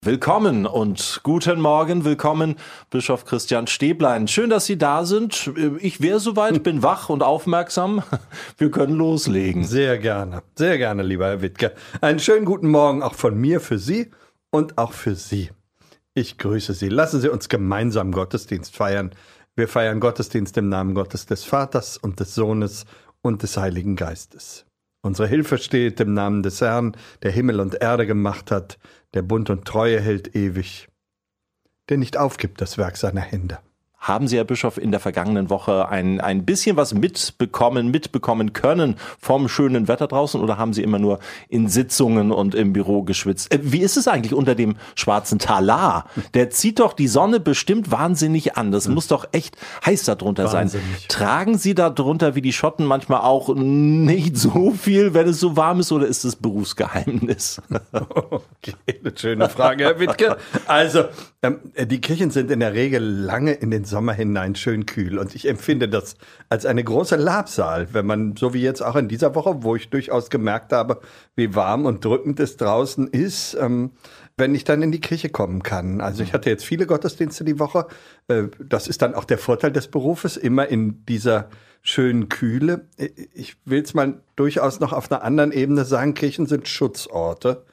Willkommen und guten Morgen, willkommen Bischof Christian Stäblein. Schön, dass Sie da sind. Ich wäre soweit, bin wach und aufmerksam. Wir können loslegen. Sehr gerne, lieber Herr Wittke. Einen schönen guten Morgen auch von mir für Sie und auch für Sie. Ich grüße Sie. Lassen Sie uns gemeinsam Gottesdienst feiern. Wir feiern Gottesdienst im Namen Gottes des Vaters und des Sohnes und des Heiligen Geistes. Unsere Hilfe steht im Namen des Herrn, der Himmel und Erde gemacht hat, der Bund und Treue hält ewig, der nicht aufgibt das Werk seiner Hände. Haben Sie, Herr Bischof, in der vergangenen Woche ein bisschen was mitbekommen können vom schönen Wetter draußen oder haben Sie immer nur in Sitzungen und im Büro geschwitzt? Wie ist es eigentlich unter dem schwarzen Talar? Der zieht doch die Sonne bestimmt wahnsinnig an. Das muss doch echt heiß da drunter sein. Tragen Sie da drunter wie die Schotten manchmal auch nicht so viel, wenn es so warm ist, oder ist das Berufsgeheimnis? Okay, eine schöne Frage, Herr Wittke. Also, die Kirchen sind in der Regel lange in den Sommer hinein schön kühl. Und ich empfinde das als eine große Labsal, wenn man, so wie jetzt auch in dieser Woche, wo ich durchaus gemerkt habe, wie warm und drückend es draußen ist, wenn ich dann in die Kirche kommen kann. Also ich hatte jetzt viele Gottesdienste die Woche. Das ist dann auch der Vorteil des Berufes, immer in dieser schönen Kühle. Ich will es mal durchaus noch auf einer anderen Ebene sagen, Kirchen sind Schutzorte.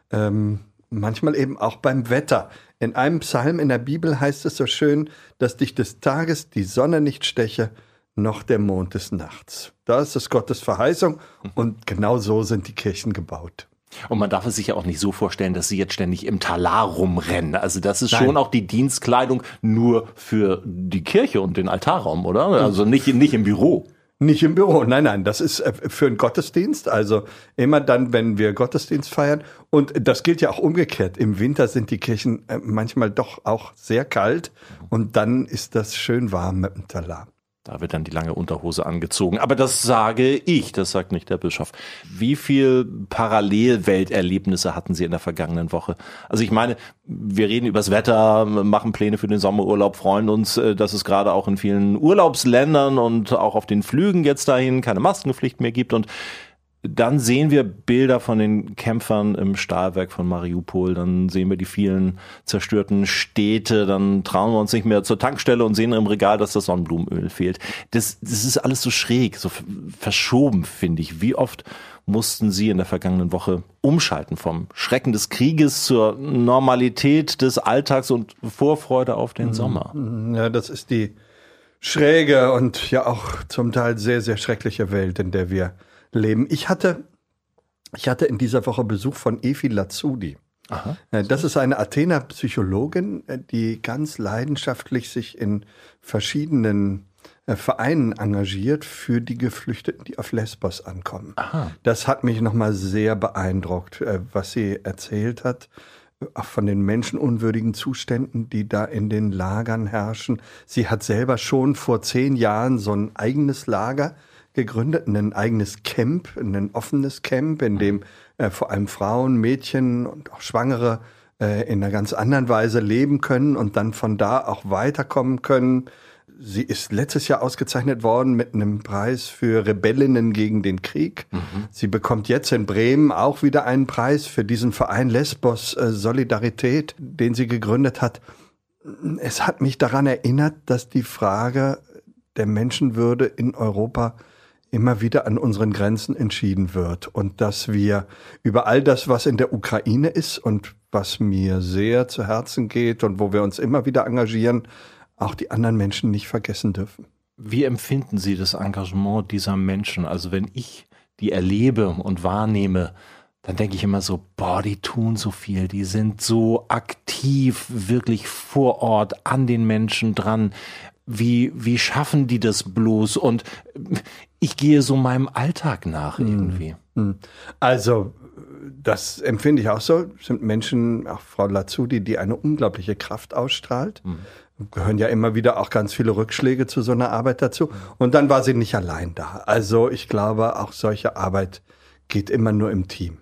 Manchmal eben auch beim Wetter. In einem Psalm in der Bibel heißt es so schön, dass dich des Tages die Sonne nicht steche, noch der Mond des Nachts. Das ist Gottes Verheißung und genau so sind die Kirchen gebaut. Und man darf es sich ja auch nicht so vorstellen, dass Sie jetzt ständig im Talar rumrennen. Also das ist schon auch die Dienstkleidung nur für die Kirche und den Altarraum, oder? Also nicht im Büro. Nicht im Büro, nein, das ist für einen Gottesdienst, also immer dann, wenn wir Gottesdienst feiern. Und das gilt ja auch umgekehrt. Im Winter sind die Kirchen manchmal doch auch sehr kalt und dann ist das schön warm mit dem Talar. Da wird dann die lange Unterhose angezogen. Aber das sage ich, das sagt nicht der Bischof. Wie viel Parallelwelterlebnisse hatten Sie in der vergangenen Woche? Also ich meine, wir reden übers Wetter, machen Pläne für den Sommerurlaub, freuen uns, dass es gerade auch in vielen Urlaubsländern und auch auf den Flügen jetzt dahin keine Maskenpflicht mehr gibt. Und dann sehen wir Bilder von den Kämpfern im Stahlwerk von Mariupol, dann sehen wir die vielen zerstörten Städte, dann trauen wir uns nicht mehr zur Tankstelle und sehen im Regal, dass das Sonnenblumenöl fehlt. Das ist alles so schräg, so verschoben, finde ich. Wie oft mussten Sie in der vergangenen Woche umschalten vom Schrecken des Krieges zur Normalität des Alltags und Vorfreude auf den Sommer? Ja, das ist die schräge und ja auch zum Teil sehr, sehr schreckliche Welt, in der wir leben. Ich hatte in dieser Woche Besuch von Efi Lazudi. Aha. Das ist eine Athener Psychologin, die ganz leidenschaftlich sich in verschiedenen Vereinen engagiert für die Geflüchteten, die auf Lesbos ankommen. Aha. Das hat mich nochmal sehr beeindruckt, was sie erzählt hat, auch von den menschenunwürdigen Zuständen, die da in den Lagern herrschen. Sie hat selber schon vor 10 Jahren so ein eigenes Lager gegründet, ein eigenes Camp, ein offenes Camp, in dem vor allem Frauen, Mädchen und auch Schwangere in einer ganz anderen Weise leben können und dann von da auch weiterkommen können. Sie ist letztes Jahr ausgezeichnet worden mit einem Preis für Rebellinnen gegen den Krieg. Sie bekommt jetzt in Bremen auch wieder einen Preis für diesen Verein Lesbos Solidarität, den sie gegründet hat. Es hat mich daran erinnert, dass die Frage der Menschenwürde in Europa immer wieder an unseren Grenzen entschieden wird und dass wir über all das, was in der Ukraine ist und was mir sehr zu Herzen geht und wo wir uns immer wieder engagieren, auch die anderen Menschen nicht vergessen dürfen. Wie empfinden Sie das Engagement dieser Menschen? Also wenn ich die erlebe und wahrnehme, dann denke ich immer so, die tun so viel, die sind so aktiv, wirklich vor Ort an den Menschen dran. Wie schaffen die das bloß? Und ich gehe so meinem Alltag nach irgendwie. Also, das empfinde ich auch so. Es sind Menschen, auch Frau Lazudi, die eine unglaubliche Kraft ausstrahlt. Gehören ja immer wieder auch ganz viele Rückschläge zu so einer Arbeit dazu. Und dann war sie nicht allein da. Also ich glaube, auch solche Arbeit geht immer nur im Team.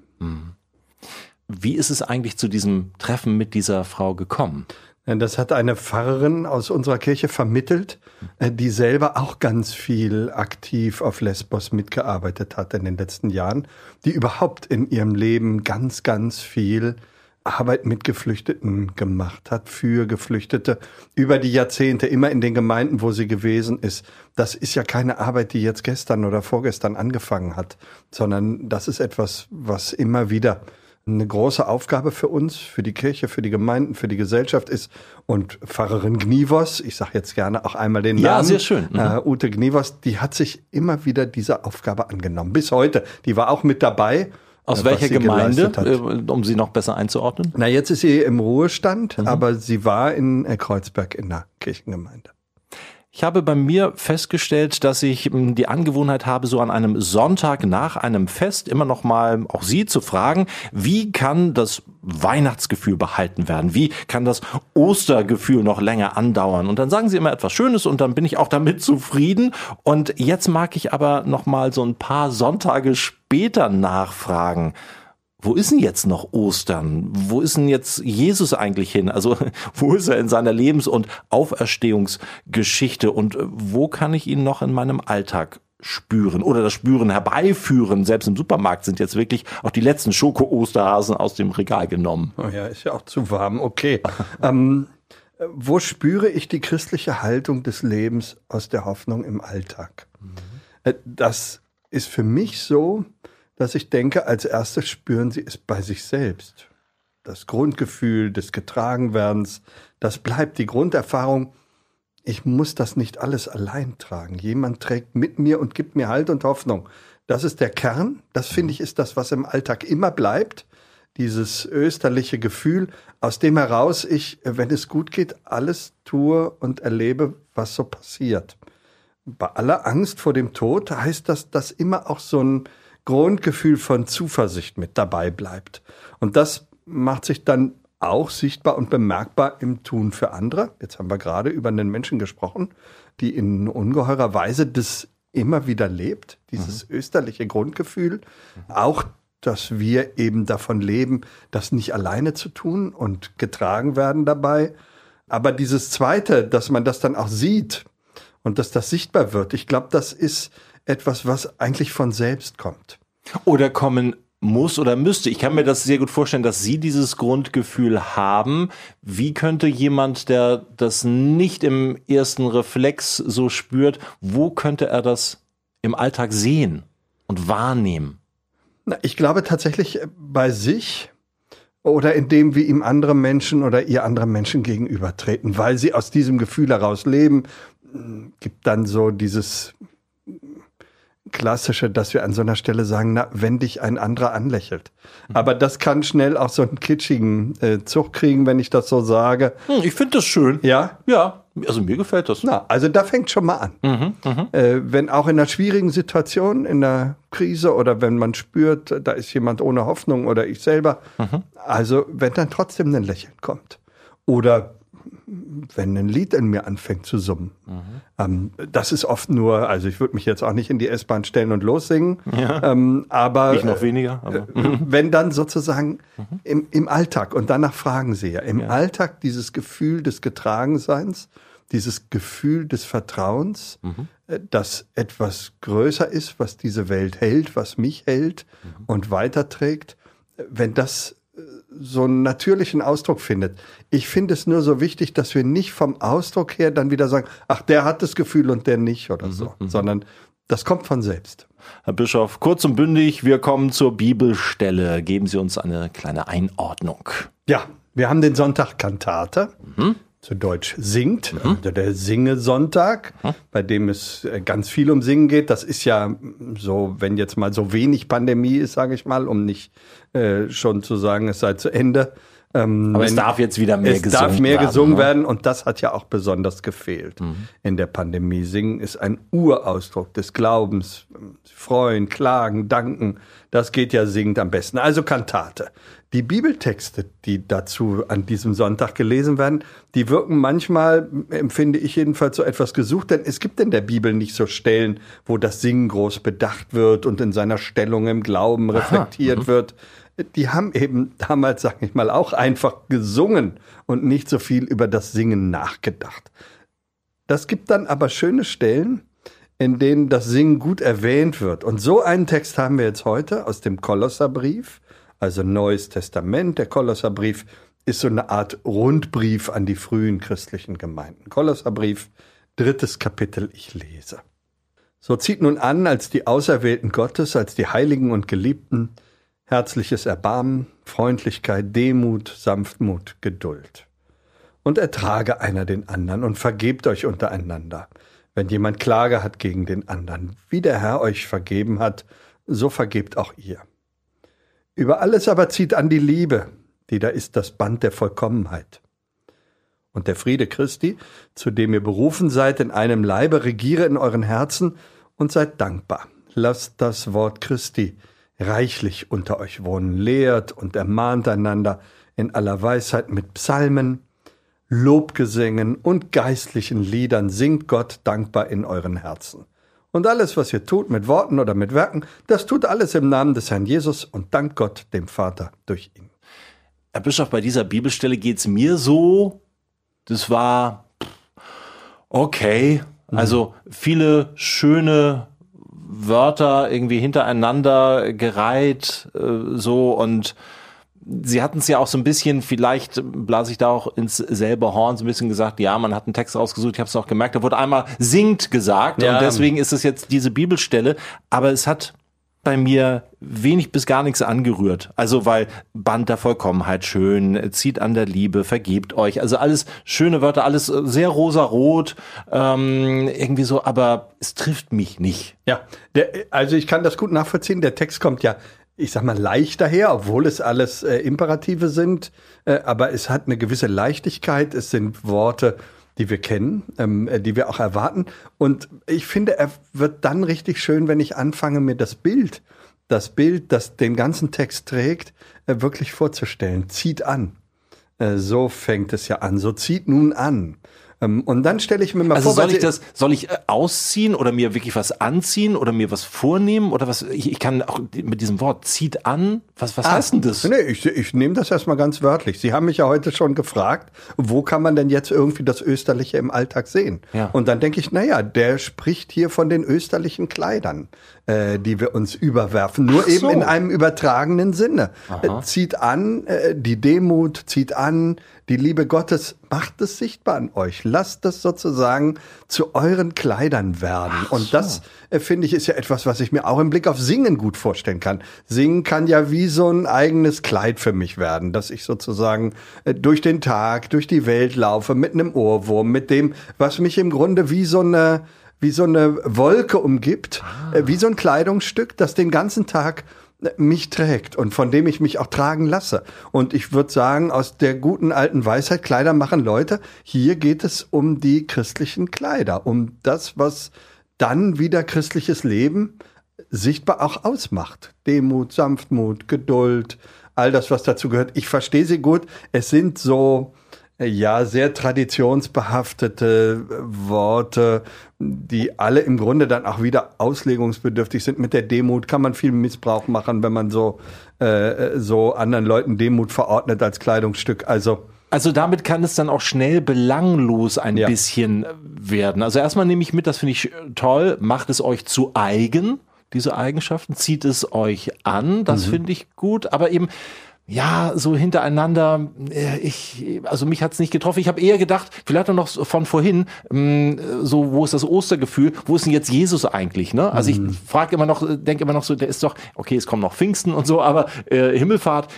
Wie ist es eigentlich zu diesem Treffen mit dieser Frau gekommen? Das hat eine Pfarrerin aus unserer Kirche vermittelt, die selber auch ganz viel aktiv auf Lesbos mitgearbeitet hat in den letzten Jahren, die überhaupt in ihrem Leben ganz, ganz viel Arbeit mit Geflüchteten gemacht hat, für Geflüchtete über die Jahrzehnte, immer in den Gemeinden, wo sie gewesen ist. Das ist ja keine Arbeit, die jetzt gestern oder vorgestern angefangen hat, sondern das ist etwas, was immer wieder eine große Aufgabe für uns, für die Kirche, für die Gemeinden, für die Gesellschaft ist. Und Pfarrerin Gnivos, ich sage jetzt gerne auch einmal den Namen. Ja, sehr schön. Ute Gnivos, die hat sich immer wieder dieser Aufgabe angenommen. Bis heute. Die war auch mit dabei. Aus welcher Gemeinde, um sie noch besser einzuordnen? Na, jetzt ist sie im Ruhestand, aber sie war in Kreuzberg in der Kirchengemeinde. Ich habe bei mir festgestellt, dass ich die Angewohnheit habe, so an einem Sonntag nach einem Fest immer noch mal auch Sie zu fragen, wie kann das Weihnachtsgefühl behalten werden? Wie kann das Ostergefühl noch länger andauern? Und dann sagen Sie immer etwas Schönes und dann bin ich auch damit zufrieden. Und jetzt mag ich aber noch mal so ein paar Sonntage später nachfragen. Wo ist denn jetzt noch Ostern? Wo ist denn jetzt Jesus eigentlich hin? Also wo ist er in seiner Lebens- und Auferstehungsgeschichte? Und wo kann ich ihn noch in meinem Alltag spüren oder das Spüren herbeiführen? Selbst im Supermarkt sind jetzt wirklich auch die letzten Schoko-Osterhasen aus dem Regal genommen. Oh ja, ist ja auch zu warm. Okay. Wo spüre ich die christliche Haltung des Lebens aus der Hoffnung im Alltag? Das ist für mich so, dass ich denke, als erstes spüren sie es bei sich selbst. Das Grundgefühl des Getragenwerdens, das bleibt die Grunderfahrung. Ich muss das nicht alles allein tragen. Jemand trägt mit mir und gibt mir Halt und Hoffnung. Das ist der Kern. Das, finde ich, ist das, was im Alltag immer bleibt. Dieses österliche Gefühl, aus dem heraus ich, wenn es gut geht, alles tue und erlebe, was so passiert. Bei aller Angst vor dem Tod heißt das, dass immer auch so ein Grundgefühl von Zuversicht mit dabei bleibt. Und das macht sich dann auch sichtbar und bemerkbar im Tun für andere. Jetzt haben wir gerade über einen Menschen gesprochen, die in ungeheurer Weise das immer wieder lebt, dieses österliche Grundgefühl. Auch, dass wir eben davon leben, das nicht alleine zu tun und getragen werden dabei. Aber dieses Zweite, dass man das dann auch sieht und dass das sichtbar wird, ich glaube, das ist etwas, was eigentlich von selbst kommt. Oder kommen muss oder müsste. Ich kann mir das sehr gut vorstellen, dass Sie dieses Grundgefühl haben. Wie könnte jemand, der das nicht im ersten Reflex so spürt, wo könnte er das im Alltag sehen und wahrnehmen? Na, ich glaube tatsächlich bei sich oder in dem, wie ihm andere Menschen oder ihr andere Menschen gegenübertreten, weil sie aus diesem Gefühl heraus leben, gibt dann so dieses Klassische, dass wir an so einer Stelle sagen, na, wenn dich ein anderer anlächelt. Aber das kann schnell auch so einen kitschigen Zug kriegen, wenn ich das so sage. Ich finde das schön. Ja? Ja, also mir gefällt das. Na, also da fängt schon mal an. Wenn auch in einer schwierigen Situation, in einer Krise oder wenn man spürt, da ist jemand ohne Hoffnung oder ich selber. Also wenn dann trotzdem ein Lächeln kommt. Oder wenn ein Lied in mir anfängt zu summen. Das ist oft nur, also ich würde mich jetzt auch nicht in die S-Bahn stellen und lossingen, aber ich noch weniger. Aber. Wenn dann sozusagen im Alltag, und danach fragen Sie ja, im Alltag dieses Gefühl des Getragenseins, dieses Gefühl des Vertrauens, dass etwas größer ist, was diese Welt hält, was mich hält und weiterträgt, wenn das so einen natürlichen Ausdruck findet. Ich finde es nur so wichtig, dass wir nicht vom Ausdruck her dann wieder sagen, ach, der hat das Gefühl und der nicht oder so, sondern das kommt von selbst. Herr Bischof, kurz und bündig, wir kommen zur Bibelstelle. Geben Sie uns eine kleine Einordnung. Ja, wir haben den Sonntag Kantate. Zu Deutsch singt, also der Singesonntag, bei dem es ganz viel um Singen geht. Das ist ja so, wenn jetzt mal so wenig Pandemie ist, sage ich mal, um nicht schon zu sagen, es sei zu Ende. Aber es darf jetzt wieder mehr gesungen werden. Es darf mehr gesungen werden und das hat ja auch besonders gefehlt in der Pandemie. Singen ist ein Urausdruck des Glaubens. Freuen, klagen, danken, das geht ja singend am besten. Also Kantate. Die Bibeltexte, die dazu an diesem Sonntag gelesen werden, die wirken manchmal, empfinde ich jedenfalls, so etwas gesucht, denn es gibt in der Bibel nicht so Stellen, wo das Singen groß bedacht wird und in seiner Stellung im Glauben reflektiert wird. Die haben eben damals, sag ich mal, auch einfach gesungen und nicht so viel über das Singen nachgedacht. Das gibt dann aber schöne Stellen, in denen das Singen gut erwähnt wird. Und so einen Text haben wir jetzt heute aus dem Kolosserbrief, also Neues Testament. Der Kolosserbrief ist so eine Art Rundbrief an die frühen christlichen Gemeinden. Kolosserbrief, 3. Kapitel, ich lese. So zieht nun an, als die Auserwählten Gottes, als die Heiligen und Geliebten, herzliches Erbarmen, Freundlichkeit, Demut, Sanftmut, Geduld. Und ertrage einer den anderen und vergebt euch untereinander, wenn jemand Klage hat gegen den anderen. Wie der Herr euch vergeben hat, so vergebt auch ihr. Über alles aber zieht an die Liebe, die da ist das Band der Vollkommenheit. Und der Friede Christi, zu dem ihr berufen seid, in einem Leibe, regiere in euren Herzen und seid dankbar. Lasst das Wort Christi reichlich unter euch wohnen, lehrt und ermahnt einander in aller Weisheit mit Psalmen, Lobgesängen und geistlichen Liedern, singt Gott dankbar in euren Herzen. Und alles, was ihr tut, mit Worten oder mit Werken, das tut alles im Namen des Herrn Jesus und dankt Gott, dem Vater, durch ihn. Herr Bischof, bei dieser Bibelstelle geht's mir so, das war okay. Also viele schöne Wörter irgendwie hintereinander gereiht, so, und Sie hatten es ja auch so ein bisschen, vielleicht blase ich da auch ins selbe Horn, so ein bisschen gesagt, ja, man hat einen Text rausgesucht, ich habe es auch gemerkt, da wurde einmal singt gesagt, ja. Und deswegen ist es jetzt diese Bibelstelle, aber es hat bei mir wenig bis gar nichts angerührt. Also weil Band der Vollkommenheit schön, zieht an der Liebe, vergebt euch. Also alles schöne Wörter, alles sehr rosarot, irgendwie so, aber es trifft mich nicht. Ja, also ich kann das gut nachvollziehen. Der Text kommt ja, ich sag mal, leicht daher, obwohl es alles Imperative sind. Aber es hat eine gewisse Leichtigkeit. Es sind Worte, die wir kennen, die wir auch erwarten. Und ich finde, er wird dann richtig schön, wenn ich anfange, mir das Bild, das den ganzen Text trägt, wirklich vorzustellen. Zieht an. So fängt es ja an. So zieht nun an. Und dann stelle ich mir mal vor, soll ich ausziehen oder mir wirklich was anziehen oder mir was vornehmen oder was? Ich kann auch mit diesem Wort zieht an. Was heißt denn das? Nee, ich nehme das erstmal ganz wörtlich. Sie haben mich ja heute schon gefragt, wo kann man denn jetzt irgendwie das Österliche im Alltag sehen? Ja. Und dann denke ich, naja, der spricht hier von den österlichen Kleidern, die wir uns überwerfen. Nur eben in einem übertragenen Sinne. Zieht an, die Demut, zieht an, die Liebe Gottes, macht es sichtbar an euch. Lasst es sozusagen zu euren Kleidern werden. Und das, finde ich, ist ja etwas, was ich mir auch im Blick auf Singen gut vorstellen kann. Singen kann ja wie so ein eigenes Kleid für mich werden, dass ich sozusagen durch den Tag, durch die Welt laufe mit einem Ohrwurm, mit dem, was mich im Grunde wie so eine Wolke umgibt, wie so ein Kleidungsstück, das den ganzen Tag mich trägt und von dem ich mich auch tragen lasse. Und ich würde sagen, aus der guten alten Weisheit, Kleider machen Leute, hier geht es um die christlichen Kleider, um das, was dann wieder christliches Leben sichtbar auch ausmacht. Demut, Sanftmut, Geduld, all das, was dazu gehört. Ich verstehe sie gut. Es sind so, ja, sehr traditionsbehaftete Worte, die alle im Grunde dann auch wieder auslegungsbedürftig sind. Mit der Demut kann man viel Missbrauch machen, wenn man so anderen Leuten Demut verordnet als Kleidungsstück. Also damit kann es dann auch schnell belanglos ein bisschen werden. Also erstmal nehme ich mit, das finde ich toll, macht es euch zu eigen, diese Eigenschaften, zieht es euch an, das finde ich gut, aber eben ja, so hintereinander, also mich hat's nicht getroffen. Ich habe eher gedacht, vielleicht noch von vorhin, so wo ist das Ostergefühl, wo ist denn jetzt Jesus eigentlich, ne? Also ich frage immer noch, denke immer noch so, der ist doch, okay, es kommen noch Pfingsten und so, aber Himmelfahrt,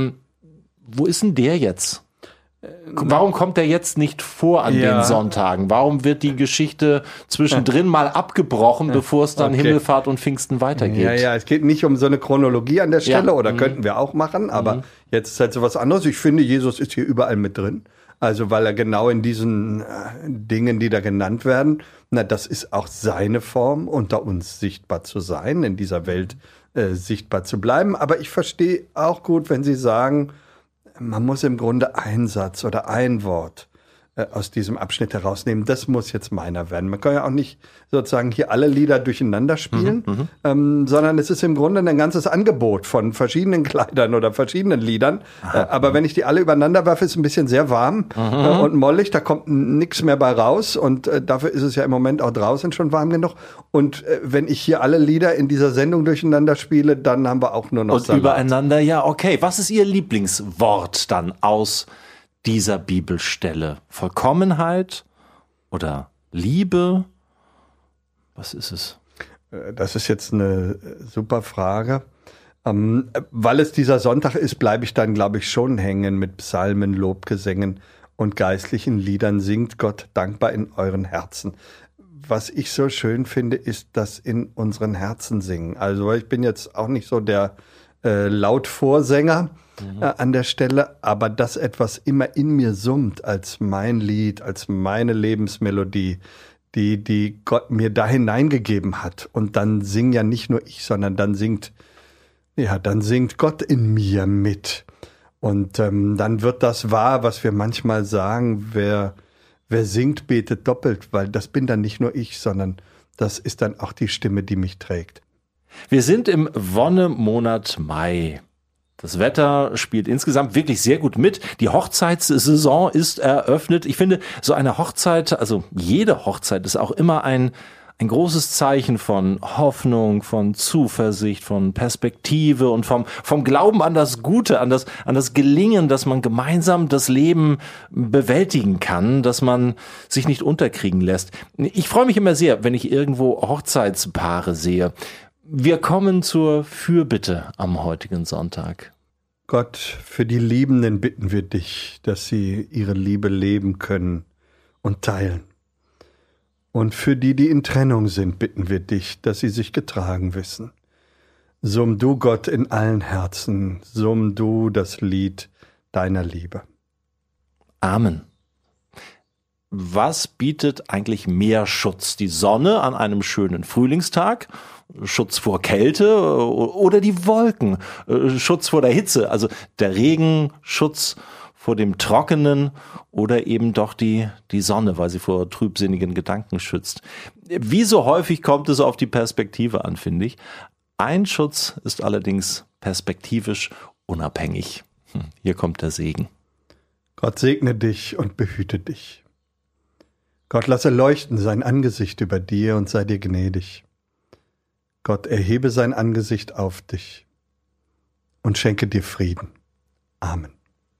wo ist denn der jetzt? Warum kommt der jetzt nicht vor an den Sonntagen? Warum wird die Geschichte zwischendrin mal abgebrochen, bevor es dann Himmelfahrt und Pfingsten weitergeht? Ja, es geht nicht um so eine Chronologie an der Stelle, oder könnten wir auch machen, aber jetzt ist halt so was anderes. Ich finde, Jesus ist hier überall mit drin. Also, weil er genau in diesen Dingen, die da genannt werden, das ist auch seine Form, unter uns sichtbar zu sein, in dieser Welt sichtbar zu bleiben. Aber ich verstehe auch gut, wenn Sie sagen, man muss im Grunde ein Satz oder ein Wort aus diesem Abschnitt herausnehmen. Das muss jetzt meiner werden. Man kann ja auch nicht sozusagen hier alle Lieder durcheinander spielen, sondern es ist im Grunde ein ganzes Angebot von verschiedenen Kleidern oder verschiedenen Liedern. Aber wenn ich die alle übereinander werfe, ist es ein bisschen sehr warm und mollig. Da kommt nichts mehr bei raus. Und dafür ist es ja im Moment auch draußen schon warm genug. Und wenn ich hier alle Lieder in dieser Sendung durcheinander spiele, dann haben wir auch nur noch und Salat. Übereinander, ja, okay. Was ist Ihr Lieblingswort dann aus dieser Bibelstelle? Vollkommenheit oder Liebe? Was ist es? Das ist jetzt eine super Frage. Weil es dieser Sonntag ist, bleibe ich dann, glaube ich, schon hängen mit Psalmen, Lobgesängen und geistlichen Liedern. Singt Gott dankbar in euren Herzen. Was ich so schön finde, ist das in unseren Herzen singen. Also ich bin jetzt auch nicht so der Lautvorsänger an der Stelle, aber dass etwas immer in mir summt als mein Lied, als meine Lebensmelodie, die Gott mir da hineingegeben hat. Und dann sing ja nicht nur ich, sondern dann singt Gott in mir mit. Und dann wird das wahr, was wir manchmal sagen, wer singt, betet doppelt, weil das bin dann nicht nur ich, sondern das ist dann auch die Stimme, die mich trägt. Wir sind im Wonnemonat Mai. Das Wetter spielt insgesamt wirklich sehr gut mit. Die Hochzeitssaison ist eröffnet. Ich finde, so eine Hochzeit, also jede Hochzeit ist auch immer ein großes Zeichen von Hoffnung, von Zuversicht, von Perspektive und vom Glauben an das Gute, an das Gelingen, dass man gemeinsam das Leben bewältigen kann, dass man sich nicht unterkriegen lässt. Ich freue mich immer sehr, wenn ich irgendwo Hochzeitspaare sehe. Wir kommen zur Fürbitte am heutigen Sonntag. Gott, für die Liebenden bitten wir dich, dass sie ihre Liebe leben können und teilen. Und für die in Trennung sind, bitten wir dich, dass sie sich getragen wissen. Summ du, Gott, in allen Herzen, summ du das Lied deiner Liebe. Amen. Was bietet eigentlich mehr Schutz? Die Sonne an einem schönen Frühlingstag? Schutz vor Kälte oder die Wolken? Schutz vor der Hitze? Also der Regen, Schutz vor dem Trockenen oder eben doch die Sonne, weil sie vor trübsinnigen Gedanken schützt. Wie so häufig kommt es auf die Perspektive an, finde ich. Ein Schutz ist allerdings perspektivisch unabhängig. Hier kommt der Segen. Gott segne dich und behüte dich. Gott lasse leuchten sein Angesicht über dir und sei dir gnädig. Gott erhebe sein Angesicht auf dich und schenke dir Frieden. Amen.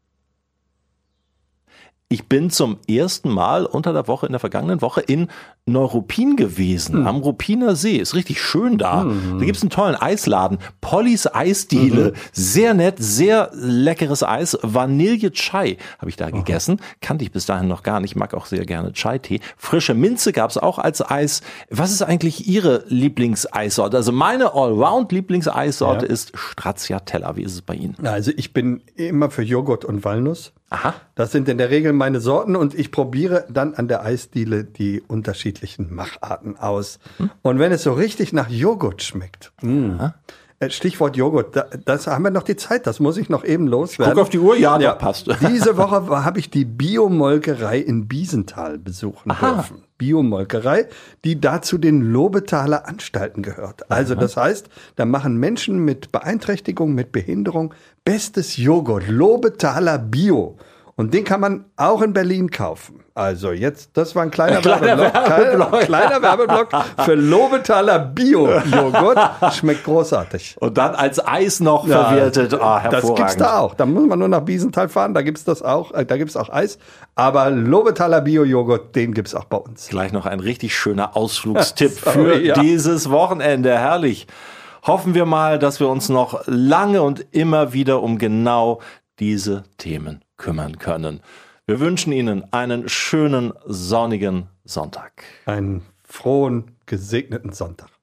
Ich bin zum ersten Mal unter der Woche, in der vergangenen Woche, in Neuruppin gewesen, am Ruppiner See. Ist richtig schön da. Da gibt's einen tollen Eisladen. Pollys Eisdiele. Sehr nett, sehr leckeres Eis. Vanille-Chai habe ich da gegessen. Kannte ich bis dahin noch gar nicht. Mag auch sehr gerne Chai-Tee. Frische Minze gab's auch als Eis. Was ist eigentlich Ihre Lieblingseissorte? Also meine Allround-Lieblingseissorte ist Stracciatella. Wie ist es bei Ihnen? Also ich bin immer für Joghurt und Walnuss. Aha. Das sind in der Regel meine Sorten und ich probiere dann an der Eisdiele die unterschiedlichen Macharten aus. Und wenn es so richtig nach Joghurt schmeckt, Stichwort Joghurt, das haben wir noch die Zeit, das muss ich noch eben loswerden. Guck auf die Uhr, ja, passt. Diese Woche habe ich die Biomolkerei in Biesenthal besuchen dürfen. Biomolkerei, die dazu den Lobethaler Anstalten gehört. Also das heißt, da machen Menschen mit Beeinträchtigung, mit Behinderung bestes Joghurt, Lobethaler Bio. Und den kann man auch in Berlin kaufen. Also jetzt, das war ein kleiner Werbeblock für Lobethaler Bio-Joghurt. Schmeckt großartig. Und dann als Eis noch verwertet. Hervorragend. Das gibt's da auch. Da muss man nur nach Biesenthal fahren, da gibt's das auch. Da gibt's auch Eis. Aber Lobethaler Bio-Joghurt, den gibt's auch bei uns. Gleich noch ein richtig schöner Ausflugstipp für dieses Wochenende. Herrlich. Hoffen wir mal, dass wir uns noch lange und immer wieder um genau diese Themen kümmern können. Wir wünschen Ihnen einen schönen, sonnigen Sonntag. Einen frohen, gesegneten Sonntag.